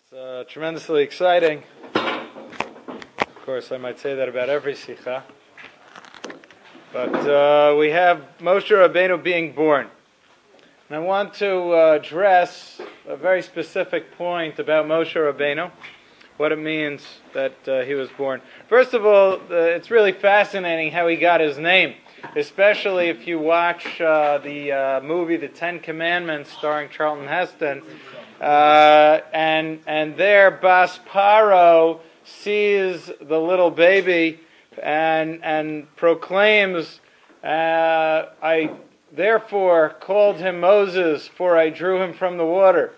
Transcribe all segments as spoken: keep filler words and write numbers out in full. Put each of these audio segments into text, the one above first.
It's uh, tremendously exciting. Of course, I might say that about every sikha. But uh, we have Moshe Rabbeinu being born. And I want to uh, address a very specific point about Moshe Rabbeinu, what it means that uh, he was born. First of all, uh, it's really fascinating how he got his name, especially if you watch uh, the uh, movie The Ten Commandments starring Charlton Heston. Uh, and and there Bas Paro sees the little baby and and proclaims, uh, I therefore called him Moses, for I drew him from the water.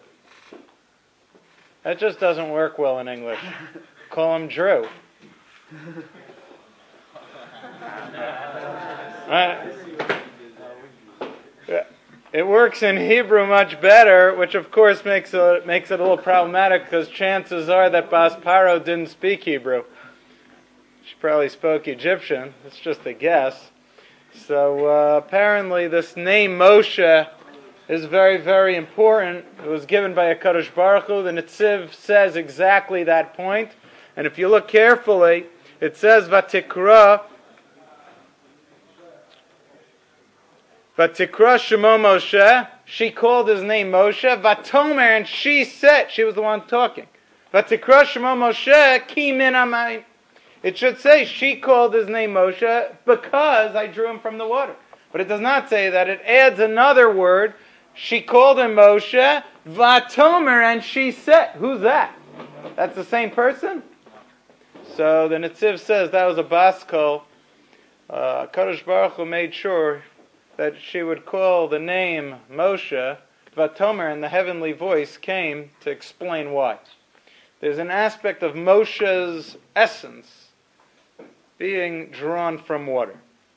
That just doesn't work well in English. Call him Drew. Right? It works in Hebrew much better, which of course makes it, makes it a little problematic because chances are that Bas Paro didn't speak Hebrew. She probably spoke Egyptian. It's just a guess. So uh, apparently this name Moshe is very, very important. It was given by HaKadosh Baruch Hu. The Netziv says exactly that point. And if you look carefully, it says Vatikra, Vatikra Shemo Moshe, she called his name Moshe, Vatomer, and she said, she was the one talking, Vatikra Shemo Moshe, Ki min hamayim. It should say, she called his name Moshe because I drew him from the water. But it does not say that. It adds another word. She called him Moshe, Vatomer, and she said. Who's that? That's the same person? So the Netziv says that was a baskol. Uh, Kadosh Baruch Hu made sure that she would call the name Moshe, Vatomer, and the heavenly voice came to explain why. There's an aspect of Moshe's essence being drawn from water.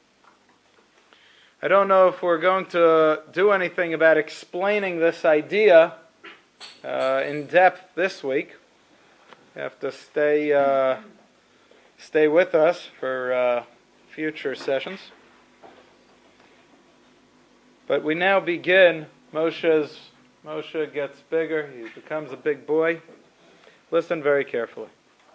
I don't know if we're going to do anything about explaining this idea uh, in depth this week. You have to stay uh, stay with us for uh, future sessions. But we now begin. Moshe's Moshe gets bigger. He becomes a big boy. Listen very carefully.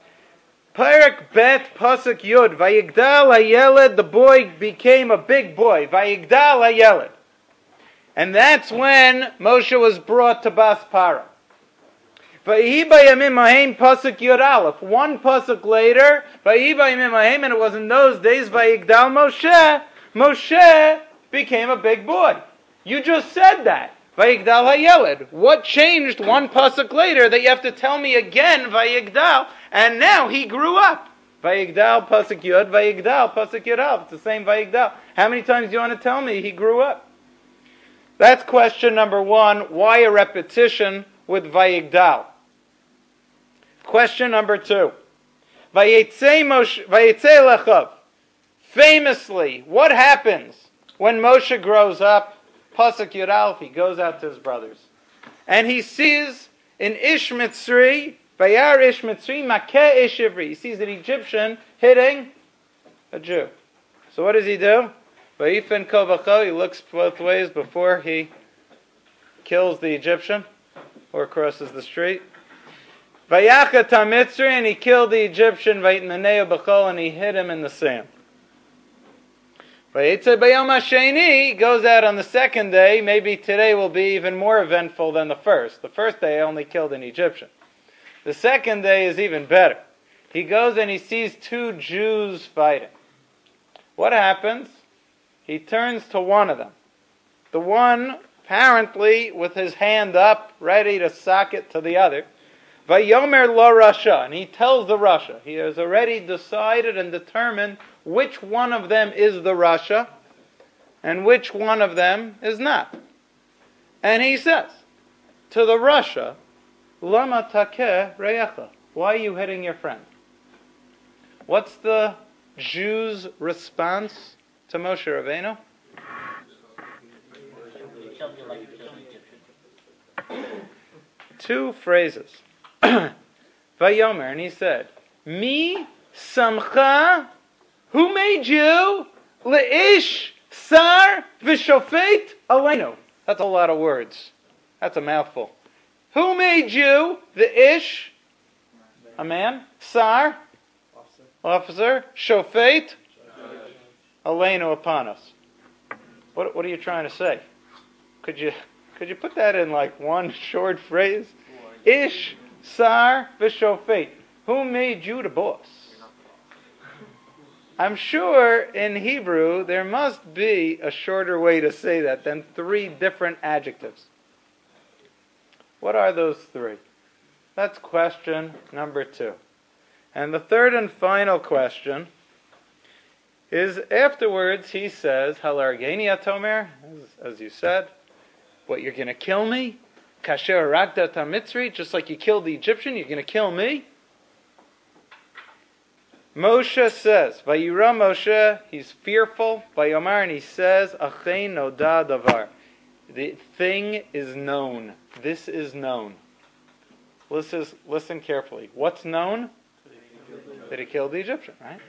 Parak bet pasuk yud. Vayigdal hayeled. The boy became a big boy. Vayigdal hayeled. And that's when Moshe was brought to Bas Paro. Vayihi bayamim mahem pasuk yud aleph. One pasuk later, vayihi bayamim mahem, and it was in those days. Vayigdal Moshe. Moshe became a big boy. You just said that. Vayigdal hayeled. What changed one pasuk later that you have to tell me again, Vayigdal, and now he grew up? Vayigdal pasuk yud, Vayigdal pasuk yud aleph. It's the same Vayigdal. How many times do you want to tell me he grew up? That's question number one. Why a repetition with Vayigdal? Question number two. Vayetzei Moshe, Vayetzei lechav. Famously, what happens when Moshe grows up? Pasuk Yud Aleph, he goes out to his brothers. And he sees in Ish Mitzri, Vayar Ish Mitzri, Makeh Ish Ivri. He sees an Egyptian hitting a Jew. So what does he do? Vayifen Kol V'Chol, he looks both ways before he kills the Egyptian or crosses the street. Vayachat HaMitzri, and he killed the Egyptian, Vayitnaneo B'Chol, and he hit him in the sand. Vayetzei Bayom HaSheni, he goes out on the second day. Maybe today will be even more eventful than the first. The first day only killed an Egyptian. The second day is even better. He goes and he sees two Jews fighting. What happens? He turns to one of them. The one, apparently, with his hand up, ready to sock it to the other. Vayomer lo Rasha, and he tells the Rasha. He has already decided and determined which one of them is the Rasha and which one of them is not. And he says to the Rasha, Lama takeh reyecha. Why are you hitting your friend? What's the Jew's response to Moshe Rabbeinu? Two phrases. Vayomer, and he said, Mi samcha. Who made you? Leish sar v'shofet aleinu. That's a lot of words. That's a mouthful. Who made you the ish A man. Sar. Officer. Officer. Shofet. Aleinu, upon us. What, what are you trying to say? Could you could you put that in like one short phrase? Ish, Sar, V'Shofet. Who made you the boss? I'm sure in Hebrew there must be a shorter way to say that than three different adjectives. What are those three? That's question number two. And the third and final question is afterwards he says, Halargeni atomer, as, as you said, what, you're going to kill me? Kasher ragda tamitzri, just like you killed the Egyptian, you're going to kill me? Moshe says, Vayira Moshe, he's fearful, Vayomar, and he says, Achein noda davar. The thing is known. This is known. Listen, listen carefully. What's known? That he killed the Egyptian, right?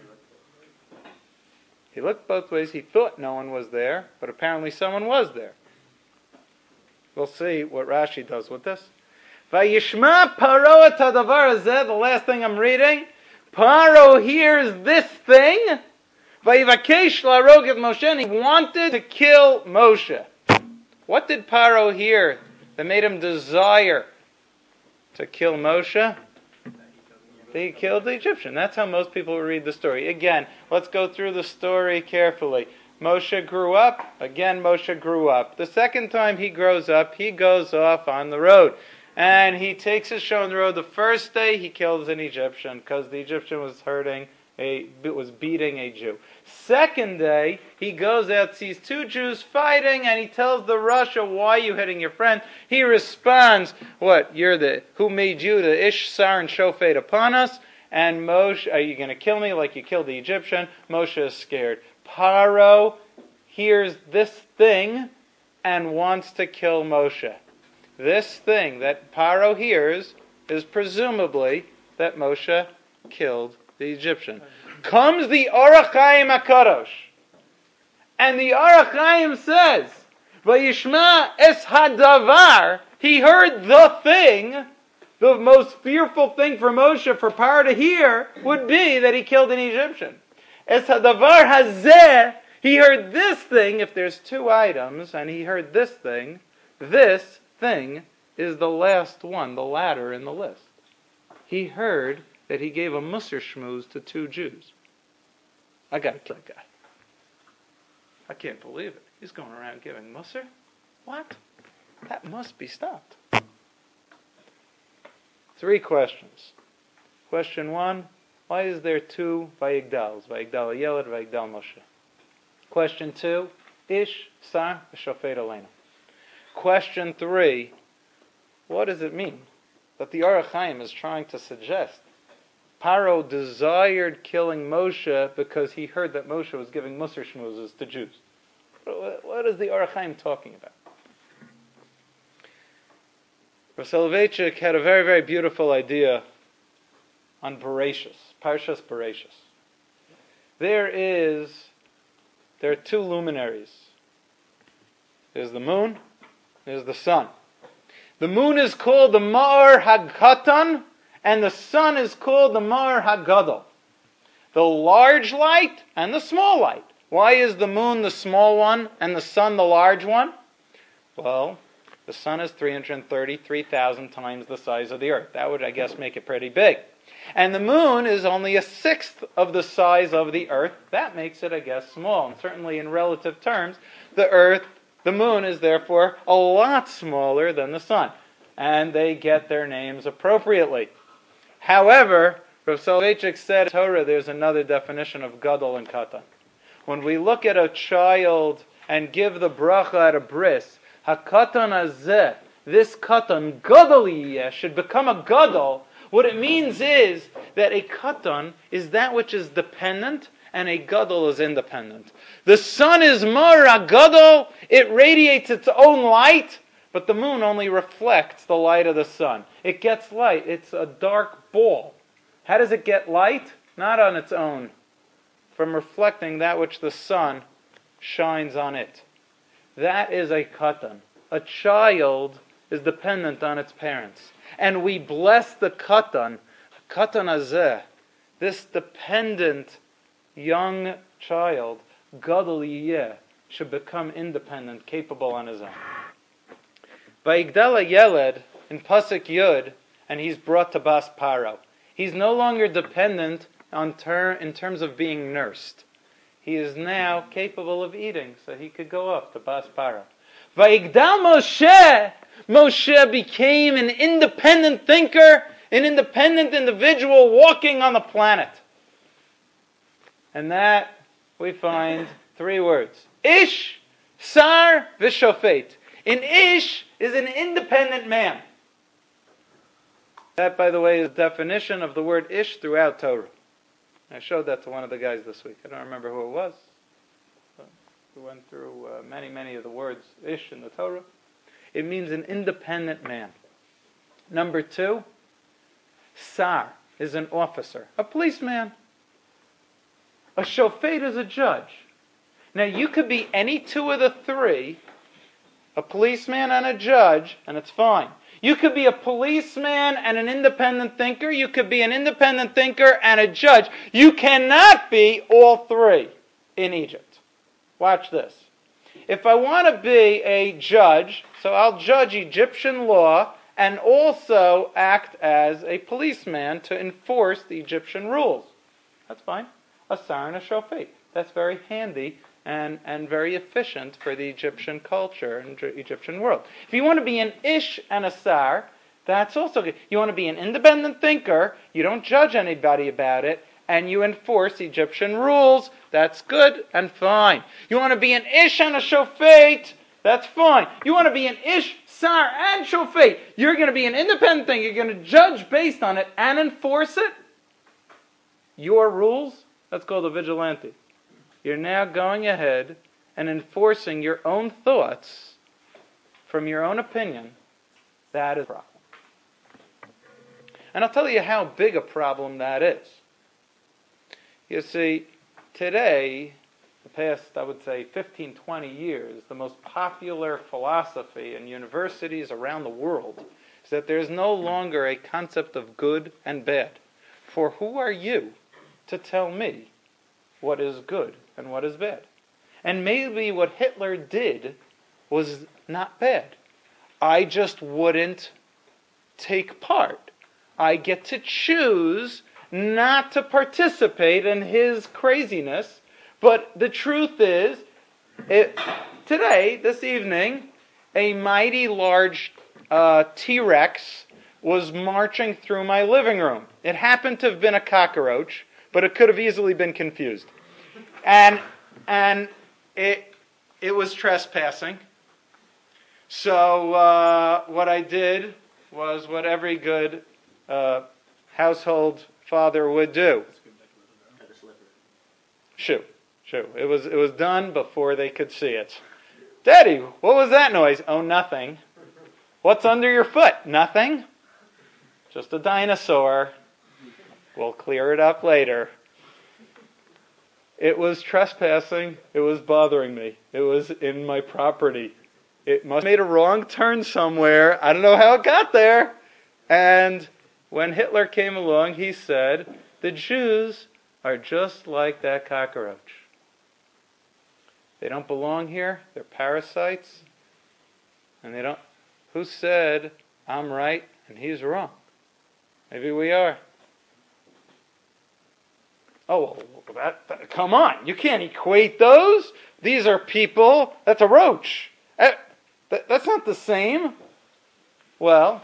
He looked both ways. He thought no one was there, but apparently someone was there. We'll see what Rashi does with this. Vayishma paro et hadavar hazeh, the last thing I'm reading. Paro hears this thing. Vayivakesh larog et Moshe, and he wanted to kill Moshe. What did Paro hear that made him desire to kill Moshe? He killed the Egyptian. That's how most people read the story. Again, let's go through the story carefully. Moshe grew up. Again, Moshe grew up. The second time he grows up, he goes off on the road. And he takes his show on the road. The first day, he kills an Egyptian because the Egyptian was hurting, a, was beating a Jew. Second day, he goes out, sees two Jews fighting, and he tells the Rasha, why are you hitting your friend? He responds, what, you're the, who made you the Ish, Sar, and Shofet upon us? And Moshe, are you going to kill me like you killed the Egyptian? Moshe is scared. Paro hears this thing and wants to kill Moshe. This thing that Paro hears is presumably that Moshe killed the Egyptian. Comes the Orach Chaim HaKadosh. And the Orach Chaim says, Vayishma es hadavar, he heard the thing, the most fearful thing for Moshe, for Paro to hear, would be that he killed an Egyptian. Es hadavar hazeh, he heard this thing, if there's two items, and he heard this thing, this thing is the last one, the latter in the list. He heard that he gave a Musar shmooze to two Jews. I gotta kill that guy. I can't believe it. He's going around giving Musar? What? That must be stopped. Three questions. Question one, why is there two Vayigdals? Vayigdal Yeled, Vayigdal Moshe. Question two, Ish, Sar, Shofet Aleinu. Question three, what does it mean that the Orach Chaim is trying to suggest? Paro desired killing Moshe because he heard that Moshe was giving Musar shmoozes to Jews. What is the Orach Chaim talking about? Rav Soloveitchik had a very, very beautiful idea on Bereshis, Parshas Bereshis. There is, there are two luminaries. There's the moon, there's the sun. The moon is called the Ma'or HaKatan, and the sun is called the Ma'or HaGadol. The large light and the small light. Why is the moon the small one and the sun the large one? Well, the sun is three hundred thirty-three thousand times the size of the earth. That would, I guess, make it pretty big. And the moon is only a sixth of the size of the earth. That makes it, I guess, small. And certainly in relative terms, the earth, the moon is therefore a lot smaller than the sun. And they get their names appropriately. However, Rav Soloveitchik said in Torah there's another definition of Gadol and Katan. When we look at a child and give the bracha at a bris, HaKatan Azeh, this Katan, Gadol yeh, should become a Gadol. What it means is that a Katan is that which is dependent and a Gadol is independent. The sun is Ma'or Gadol, it radiates its own light, but the moon only reflects the light of the sun. It gets light. It's a dark ball. How does it get light? Not on its own. From reflecting that which the sun shines on it. That is a katan. A child is dependent on its parents. And we bless the katan. Katan hazeh, this dependent young child, gadol yiyeh, should become independent, capable on his own. Vayigdal yeled in pasuk Yud, and he's brought to Bas Paro. He's no longer dependent on ter- in terms of being nursed. He is now capable of eating, so he could go up to Bas Paro. Vayigdal Moshe, Moshe became an independent thinker, an independent individual walking on the planet. And that we find three words. Ish, Sar, Vishofet. An Ish is an independent man. That, by the way, is the definition of the word Ish throughout Torah. I showed that to one of the guys this week. I don't remember who it was. We went through uh, many, many of the words Ish in the Torah. It means an independent man. Number two, Sar is an officer, a policeman. A shofet is a judge. Now, you could be any two of the three, a policeman and a judge, and it's fine. You could be a policeman and an independent thinker. You could be an independent thinker and a judge. You cannot be all three in Egypt. Watch this. If I want to be a judge, so I'll judge Egyptian law and also act as a policeman to enforce the Egyptian rules. That's fine. A sar and a shofet. That's very handy and, and very efficient for the Egyptian culture and Egyptian world. If you want to be an ish and a sar, that's also good. You want to be an independent thinker, you don't judge anybody about it, and you enforce Egyptian rules, that's good and fine. You want to be an ish and a shofet, that's fine. You want to be an ish, sar, and shofet. You're going to be an independent thinker, you're going to judge based on it and enforce it. Your rules, that's called a vigilante. You're now going ahead and enforcing your own thoughts from your own opinion. That is a problem. And I'll tell you how big a problem that is. You see, today, the past, I would say, fifteen, twenty years, the most popular philosophy in universities around the world is that there's no longer a concept of good and bad. For who are you to tell me what is good and what is bad? And maybe what Hitler did was not bad. I just wouldn't take part. I get to choose not to participate in his craziness. But the truth is, it, today, this evening, a mighty large uh, T-Rex was marching through my living room. It happened to have been a cockroach, but it could have easily been confused. And and it it was trespassing. So uh, what I did was what every good uh, household father would do. Shoo, shoo. It was it was done before they could see it. Daddy, what was that noise? Oh, nothing. What's under your foot? Nothing. Just a dinosaur. We'll clear it up later. It was trespassing. It was bothering me. It was in my property. It must have made a wrong turn somewhere. I don't know how it got there. And when Hitler came along, he said, the Jews are just like that cockroach. They don't belong here. They're parasites. And they don't... Who said, I'm right and he's wrong? Maybe we are. Oh, that, that, come on. You can't equate those. These are people. That's a roach. That, that, that's not the same. Well,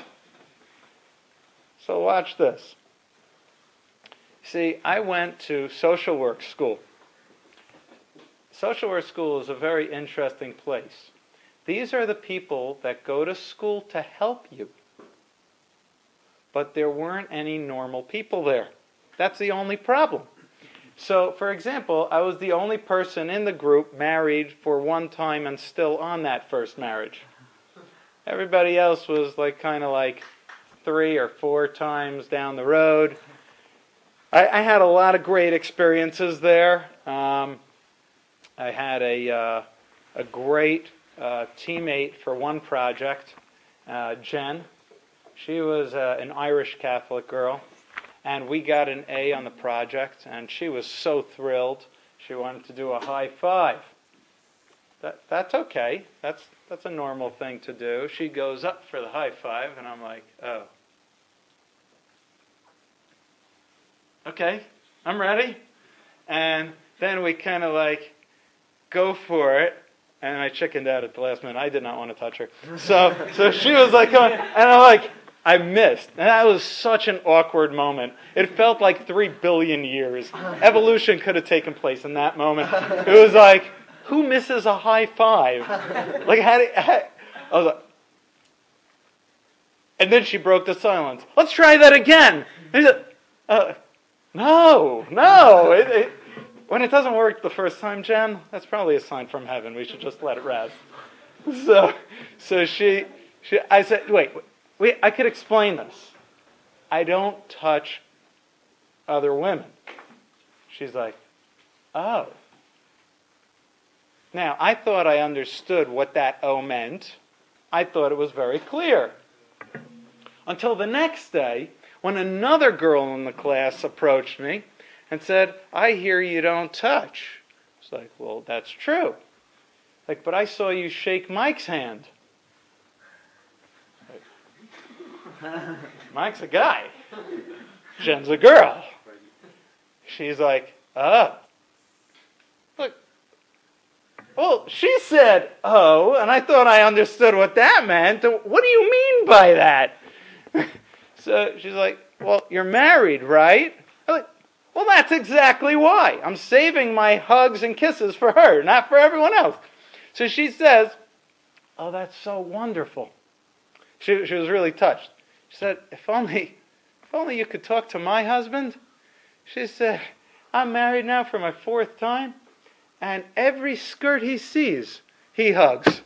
so watch this. See, I went to social work school. Social work school is a very interesting place. These are the people that go to school to help you. But there weren't any normal people there. That's the only problem. So, for example, I was the only person in the group married for one time and still on that first marriage. Everybody else was like kind of like three or four times down the road. I, I had a lot of great experiences there. Um, I had a uh, a great uh, teammate for one project, uh, Jen. She was uh, an Irish Catholic girl. and we got an A on the project, and she was so thrilled. She wanted to do a high five. That, that's okay. That's, that's a normal thing to do. She goes up for the high five, and I'm like, oh. Okay, I'm ready. And then we kind of like go for it, and I chickened out at the last minute. I did not want to touch her. So, so she was like, going, and I'm like, I missed. And that was such an awkward moment. It felt like three billion years. Evolution could have taken place in that moment. It was like, who misses a high five? Like, how do, how, I was like, and then she broke the silence. Let's try that again. And he said, uh, no, no. It, it, when it doesn't work the first time, Jen, that's probably a sign from heaven. We should just let it rest. So, so she, she, I said, wait, wait, I could explain this. I don't touch other women. She's like, oh. Now, I thought I understood what that oh meant. I thought it was very clear. Until the next day, when another girl in the class approached me and said, I hear you don't touch. It's like, well, that's true. Like, but I saw you shake Mike's hand. Like, Mike's a guy. Jen's a girl. She's like, oh. Look, well, she said, oh, and I thought I understood what that meant. What do you mean by that? So she's like, well, you're married, right? I'm like, well, that's exactly why. I'm saving my hugs and kisses for her, not for everyone else. So she says, oh, that's so wonderful. She, she was really touched. She said, if only, if only you could talk to my husband. She said, I'm married now for my fourth time, and every skirt he sees, he hugs.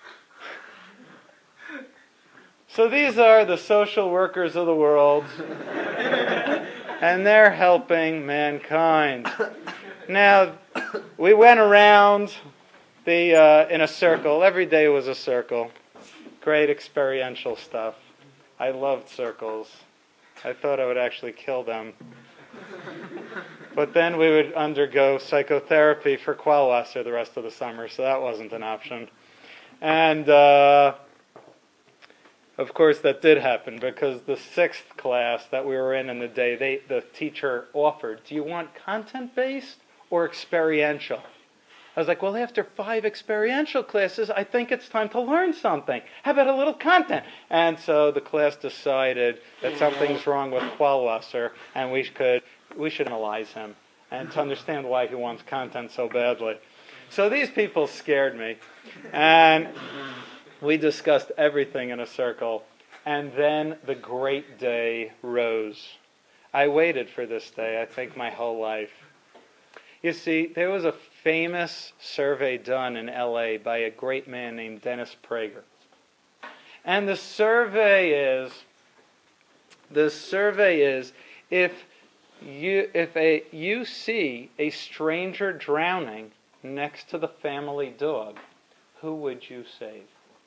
So these are the social workers of the world, and they're helping mankind. Now, we went around the uh, in a circle. Every day was a circle. Great experiential stuff. I loved circles. I thought I would actually kill them. But then we would undergo psychotherapy for Qualwasser the rest of the summer, so that wasn't an option. And... Uh, Of course, that did happen because the sixth class that we were in in the day, they, the teacher offered, do you want content-based or experiential? I was like, well, after five experiential classes, I think it's time to learn something. How about a little content? And so the class decided that something's wrong with Qualwasser, and we could we should analyze him and to understand why he wants content so badly. So these people scared me, and we discussed everything in a circle, and then the great day rose. I waited for this day, I think, my whole life. You see, there was a famous survey done in L A by a great man named Dennis Prager. And the survey is, the survey is, if you if a you see a stranger drowning next to the family dog, who would you save?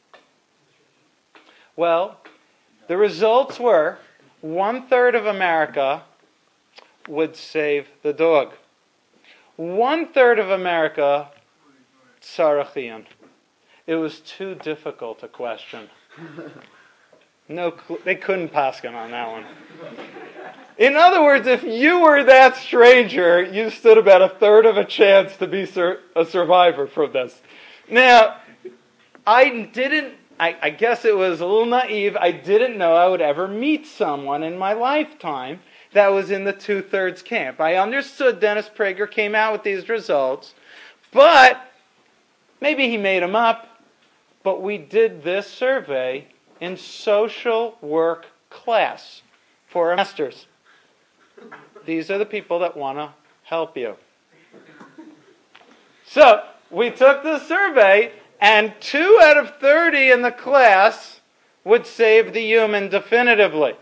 Well, the results were one-third of America would save the dog. One-third of America, tzarachian. It was too difficult a question. No, they couldn't paskin on that one. In other words, if you were that stranger, you stood about a third of a chance to be sur- a survivor from this. Now, I didn't, I, I guess it was a little naive, I didn't know I would ever meet someone in my lifetime that was in the two-thirds camp. I understood Dennis Prager came out with these results, but maybe he made them up. But we did this survey in social work class for our masters. These are the people that want to help you. So we took the survey, and two out of thirty in the class would save the human definitively.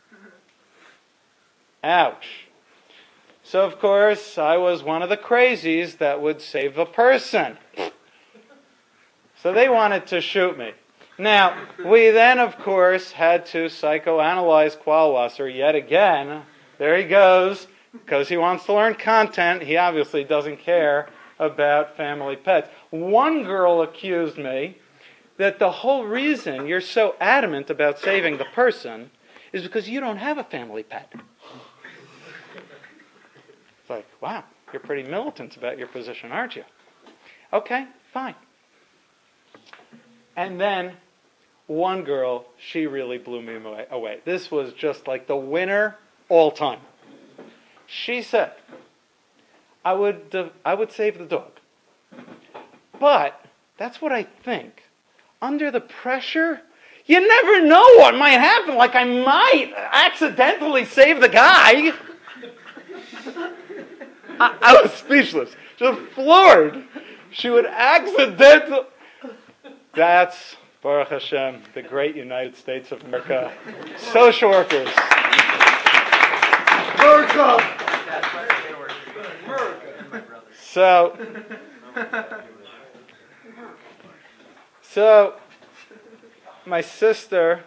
Ouch. So, of course, I was one of the crazies that would save a person. So they wanted to shoot me. Now, we then, of course, had to psychoanalyze Qualwasser yet again There he goes, because he wants to learn content. He obviously doesn't care about family pets. One girl accused me that the whole reason you're so adamant about saving the person is because you don't have a family pet. It's like, wow, you're pretty militant about your position, aren't you? Okay, fine. And then one girl, she really blew me away. This was just like the winner all time. She said, I would, uh, I would save the dog. But that's what I think. Under the pressure, you never know what might happen. Like I might accidentally save the guy. I, I was speechless, just floored. She would accidentally... That's, Baruch Hashem, the great United States of America. Social workers. America! So... So, my sister,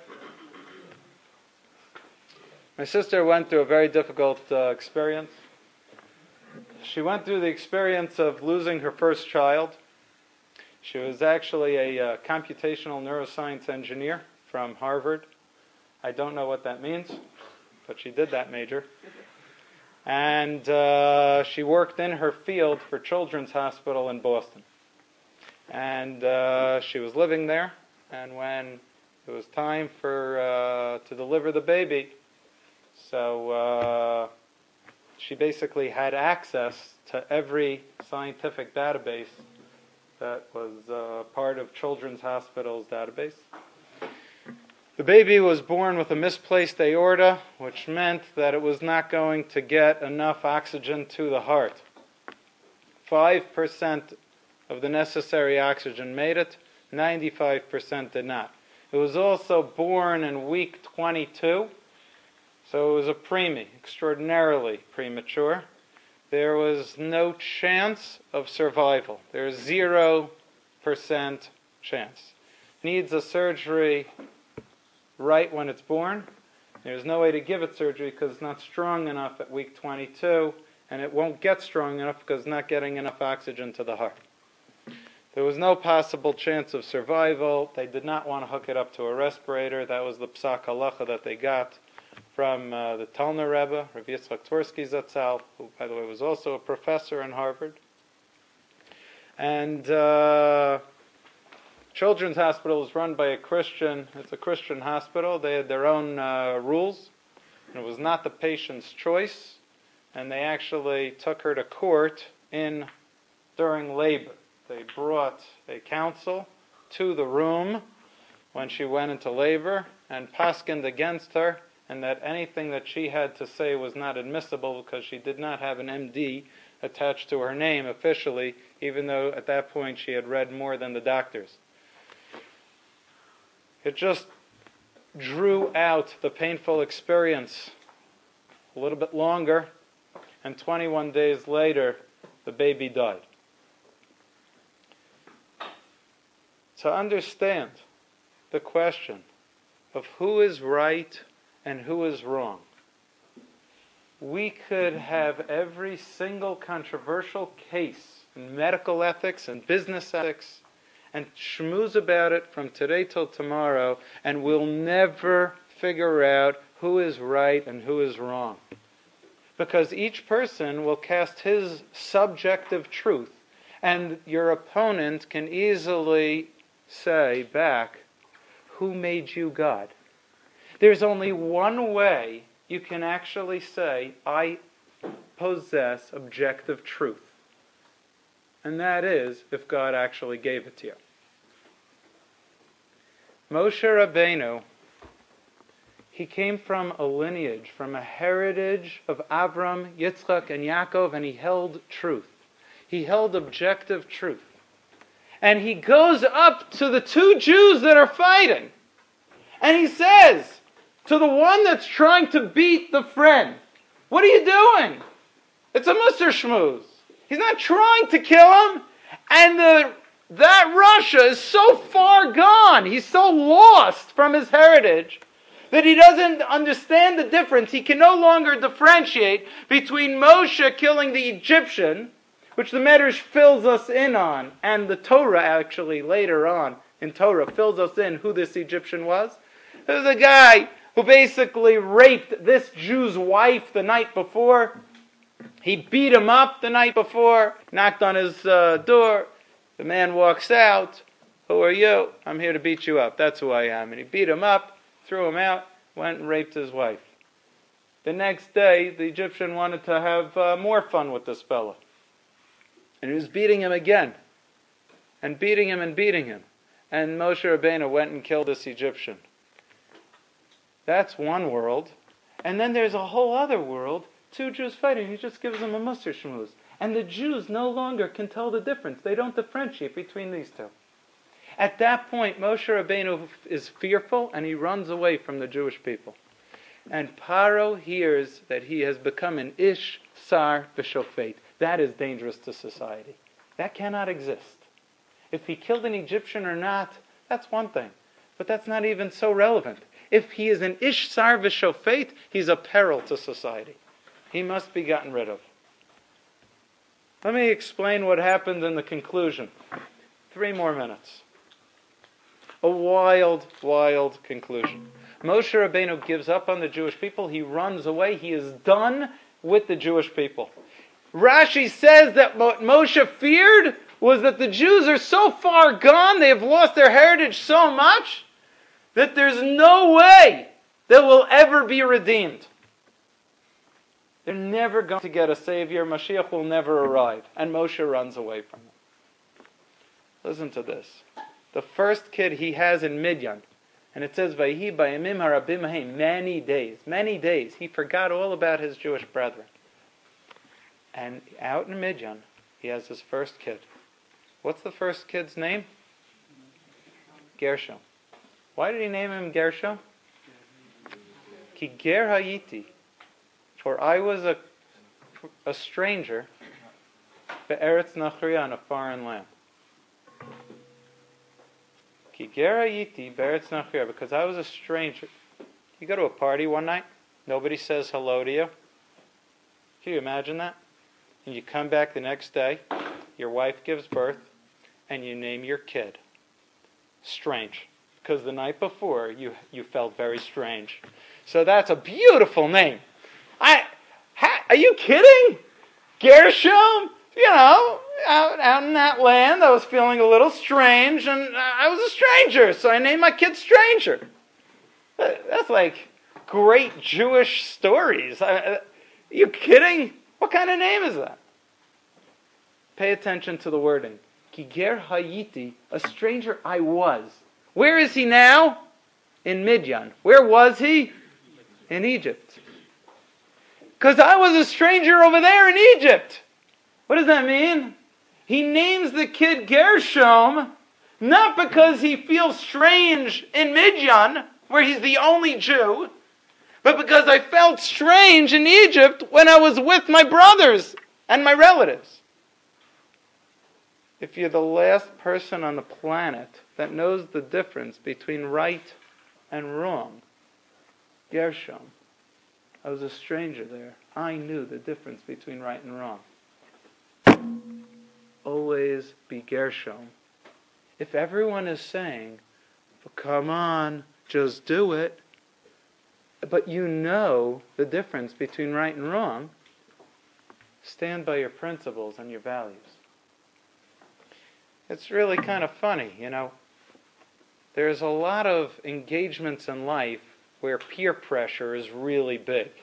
my sister went through a very difficult uh, experience. She went through the experience of losing her first child. She was actually a uh, computational neuroscience engineer from Harvard. I don't know what that means, but she did that major. And uh, she worked in her field for Children's Hospital in Boston. And uh, she was living there, and when it was time for uh, to deliver the baby, so uh, she basically had access to every scientific database that was uh, part of Children's Hospital's database. The baby was born with a misplaced aorta, which meant that it was not going to get enough oxygen to the heart. Five percent of the necessary oxygen made it, ninety-five percent did not. It was also born in week twenty-two, so it was a preemie, extraordinarily premature. There was no chance of survival. There's zero percent chance. Needs a surgery right when it's born. There's no way to give it surgery because it's not strong enough at week twenty-two, and it won't get strong enough because it's not getting enough oxygen to the heart. There was no possible chance of survival. They did not want to hook it up to a respirator. That was the psak halacha that they got from uh, the Talner Rebbe, Rav Yitzchak Twersky Zatzal, who, by the way, was also a professor in Harvard. And uh, Children's Hospital is run by a Christian. It's a Christian hospital. They had their own uh, rules. And it was not the patient's choice. And they actually took her to court in during labor. They brought a counsel to the room when she went into labor and paskined against her, and that anything that she had to say was not admissible because she did not have an M D attached to her name officially, even though at that point she had read more than the doctors. It just drew out the painful experience a little bit longer, and twenty-one days later, the baby died. To understand the question of who is right and who is wrong, we could have every single controversial case in medical ethics and business ethics and schmooze about it from today till tomorrow, and we'll never figure out who is right and who is wrong. Because each person will cast his subjective truth, and your opponent can easily say back, who made you God? There's only one way you can actually say, I possess objective truth. And that is if God actually gave it to you. Moshe Rabbeinu, he came from a lineage, from a heritage of Avram, Yitzchak, and Yaakov, and he held truth. He held objective truth. And he goes up to the two Jews that are fighting. And he says to the one that's trying to beat the friend, what are you doing? It's a Musar Shmooze. He's not trying to kill him. And the, that Russia is so far gone. He's so lost from his heritage that he doesn't understand the difference. He can no longer differentiate between Moshe killing the Egyptian, which the Medrash fills us in on, and the Torah actually later on in Torah fills us in who this Egyptian was. It was a guy who basically raped this Jew's wife the night before. He beat him up the night before, knocked on his uh, door. The man walks out. Who are you? I'm here to beat you up. That's who I am. And he beat him up, threw him out, went and raped his wife. The next day, the Egyptian wanted to have uh, more fun with this fellow. And he was beating him again. And beating him and beating him. And Moshe Rabbeinu went and killed this Egyptian. That's one world. And then there's a whole other world. Two Jews fighting. He just gives them a muster shmooze. And the Jews no longer can tell the difference. They don't differentiate between these two. At that point, Moshe Rabbeinu is fearful and he runs away from the Jewish people. And Paro hears that he has become an ish, sar, v'shofet. That is dangerous to society. That cannot exist. If he killed an Egyptian or not, that's one thing. But that's not even so relevant. If he is an ish, sar, v'shofet, he's a peril to society. He must be gotten rid of. Let me explain what happened in the conclusion. Three more minutes. A wild, wild conclusion. Moshe Rabbeinu gives up on the Jewish people. He runs away. He is done with the Jewish people. Rashi says that what Moshe feared was that the Jews are so far gone, they have lost their heritage so much, that there's no way they will ever be redeemed. They're never going to get a Savior. Mashiach will never arrive. And Moshe runs away from them. Listen to this. The first kid he has in Midian, and it says, Vayhi bayamim harabim haim, many days, many days. He forgot all about his Jewish brethren. And out in Midian, he has his first kid. What's the first kid's name? Gershom. Why did he name him Gershom? Ki ger hayiti. For I was a, a stranger, be'eretz nachriya, in a foreign land. Ki ger hayiti be'eretz nachriya, because I was a stranger. You go to a party one night, nobody says hello to you. Can you imagine that? And you come back the next day, your wife gives birth, and you name your kid. Strange. Because the night before, you, you felt very strange. So that's a beautiful name. I, ha, are you kidding? Gershom? You know, out, out in that land, I was feeling a little strange, and I was a stranger, so I named my kid Stranger. That's like great Jewish stories. Are you kidding? What kind of name is that? Pay attention to the wording. Ki ger hayiti, a stranger I was. Where is he now? In Midian. Where was he? In Egypt. Because I was a stranger over there in Egypt. What does that mean? He names the kid Gershom not because he feels strange in Midian, where he's the only Jew, but because I felt strange in Egypt when I was with my brothers and my relatives. If you're the last person on the planet that knows the difference between right and wrong, Gershom, I was a stranger there. I knew the difference between right and wrong. Always be Gershom. If everyone is saying, well, come on, just do it, but you know the difference between right and wrong, stand by your principles and your values. It's really kind of funny, you know. There's a lot of engagements in life where peer pressure is really big.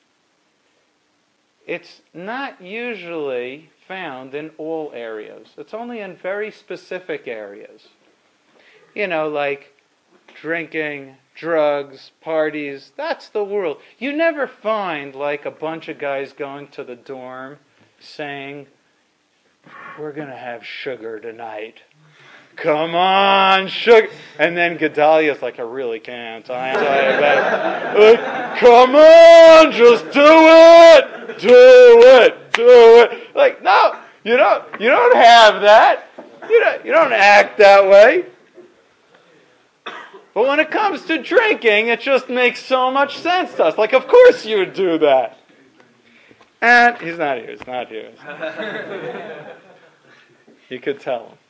It's not usually found in all areas. It's only in very specific areas. You know, like drinking, drugs, parties. That's the world. You never find like a bunch of guys going to the dorm saying, we're going to have sugar tonight. Come on, sugar. And then Gedaliah's like, I really can't. I'm sorry about it. Like, come on, just do it. Do it. Do it. Like, no, you don't, you don't have that. You don't, you don't act that way. But when it comes to drinking, it just makes so much sense to us. Like, of course you would do that. And he's not here. He's not here. You could tell him.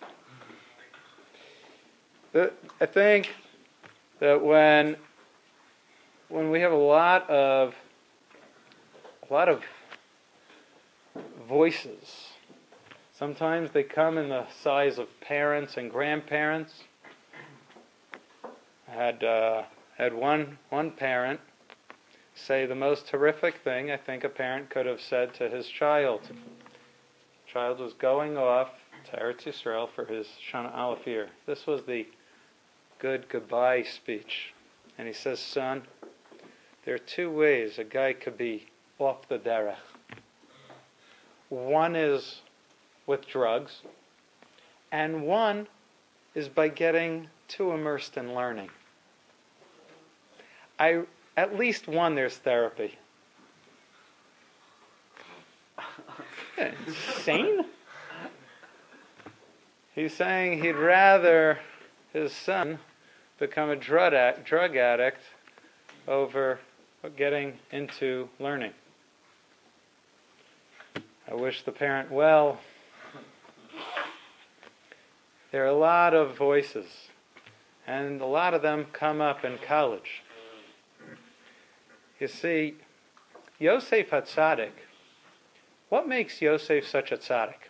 But I think that when when we have a lot of a lot of voices, sometimes they come in the size of parents and grandparents. I had uh, had one one parent say the most horrific thing I think a parent could have said to his child. The child was going off to Eretz Yisrael for his Shana Aleph year. This was the good goodbye speech. And he says, son, there are two ways a guy could be off the derech. One is with drugs, and one is by getting too immersed in learning. I At least one, there's therapy. Insane? He's saying he'd rather his son become a drug addict, drug addict over getting into learning. I wish the parent well. There are a lot of voices, and a lot of them come up in college. You see, Yosef HaTzadik, what makes Yosef such a tzaddik?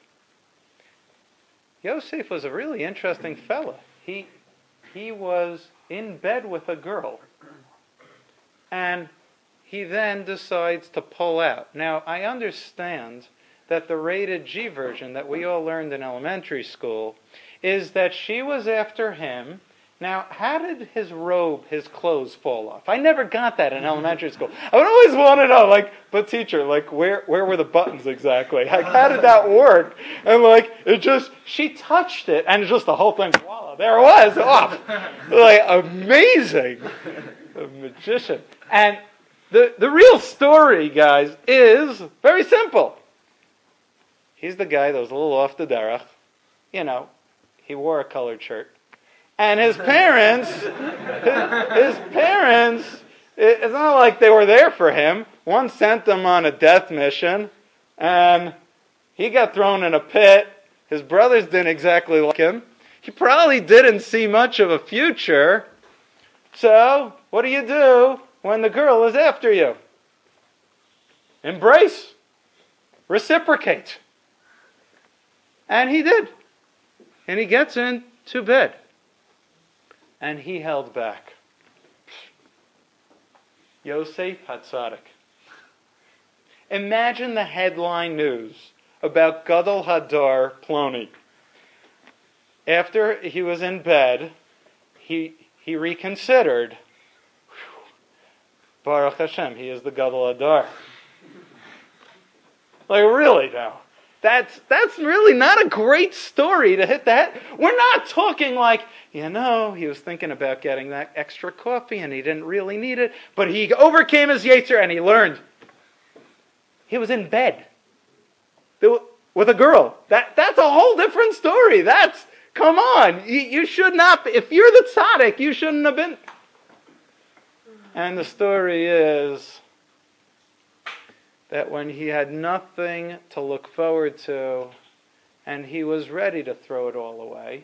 Yosef was a really interesting fella. He, he was in bed with a girl, and he then decides to pull out. Now, I understand that the rated G version that we all learned in elementary school is that she was after him. Now, how did his robe, his clothes fall off? I never got that in elementary school. I would always want to know, like, but teacher, like, where where were the buttons exactly? Like, how did that work? And, like, it just, she touched it, and just the whole thing, voila, there it was, off. Like, amazing. A magician. And the, the real story, guys, is very simple. He's the guy that was a little off the derech. You know, he wore a colored shirt. And his parents, his, his parents, it's not like they were there for him. One sent him on a death mission, and he got thrown in a pit. His brothers didn't exactly like him. He probably didn't see much of a future. So, what do you do when the girl is after you? Embrace. Reciprocate. And he did. And he gets into bed. And he held back. Yosef HaTzadik. Imagine the headline news about Gadol Hador Ploni. After he was in bed, he he reconsidered. Baruch Hashem, he is the Gadol Hador. Like, really now? That's that's really not a great story to hit the head. We're not talking like, you know, he was thinking about getting that extra coffee and he didn't really need it, but he overcame his yetzer and he learned. He was in bed with a girl. That that's a whole different story. That's, come on. You, you should not, if you're the tzaddik, you shouldn't have been. And the story is that when he had nothing to look forward to and he was ready to throw it all away,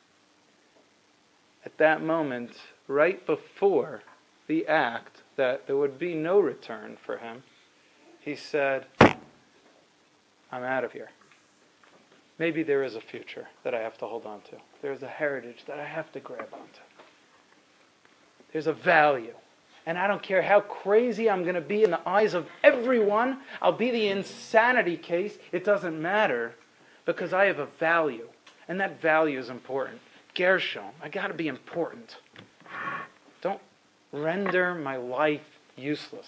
at that moment, right before the act that there would be no return for him, he said, I'm out of here. Maybe there is a future that I have to hold on to. There's a heritage that I have to grab onto. There's a value. And I don't care how crazy I'm going to be in the eyes of everyone. I'll be the insanity case. It doesn't matter because I have a value. And that value is important. Gershom, I got to be important. Don't render my life useless.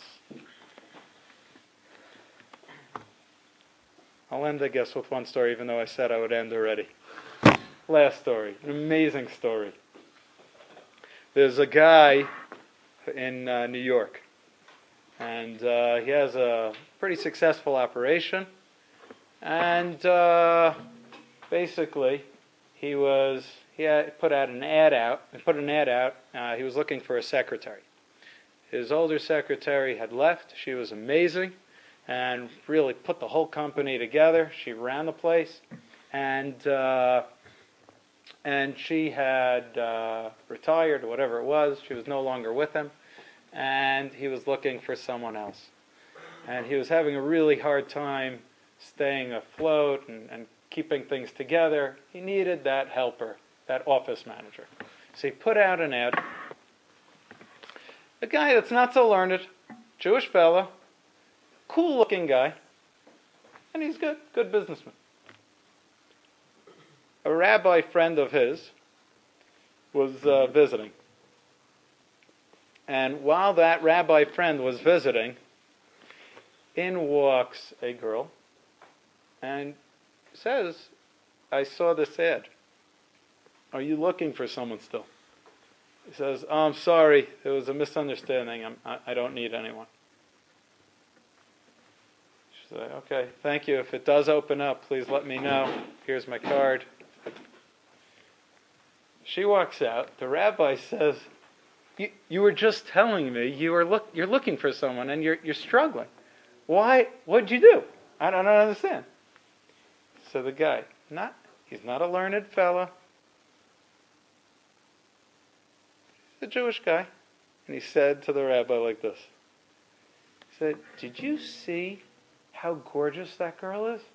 I'll end, I guess, with one story, even though I said I would end already. Last story. An amazing story. There's a guy in uh, New York. And uh, he has a pretty successful operation. And uh, basically, he was he had put out an ad out. He put an ad out. Uh, he was looking for a secretary. His older secretary had left. She was amazing and really put the whole company together. She ran the place, and uh, and she had uh, retired or whatever it was. She was no longer with him, and he was looking for someone else. And he was having a really hard time staying afloat and, and keeping things together. He needed that helper, that office manager. So he put out an ad. A guy that's not so learned, Jewish fella, cool-looking guy, and he's good, good businessman. A rabbi friend of his was uh, visiting. And while that rabbi friend was visiting, in walks a girl and says, I saw this ad. Are you looking for someone still? He says, oh, I'm sorry, there was a misunderstanding. I'm, I, I don't need anyone. She said, okay, thank you. If it does open up, please let me know. Here's my card. She walks out. The rabbi says, you, you were just telling me you were look, you're looking for someone and you're, you're struggling. Why? What'd you do? I don't, I don't understand. So the guy, not, he's not a learned fella. He's a Jewish guy. And he said to the rabbi like this. He said, did you see how gorgeous that girl is?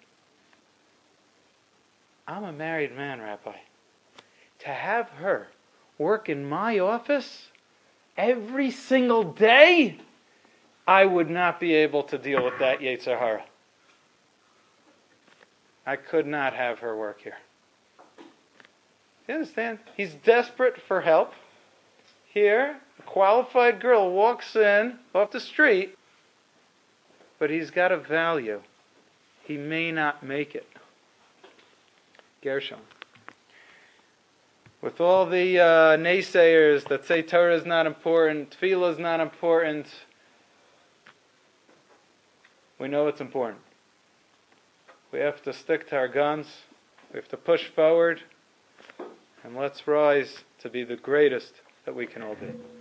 I'm a married man, Rabbi. To have her work in my office every single day, I would not be able to deal with that Yetzer Hara. I could not have her work here. You understand? He's desperate for help. Here, a qualified girl walks in off the street, but he's got a value. He may not make it. Gershom. With all the uh, naysayers that say Torah is not important, Tefillah is not important, we know it's important. We have to stick to our guns. We have to push forward. And let's rise to be the greatest that we can all be.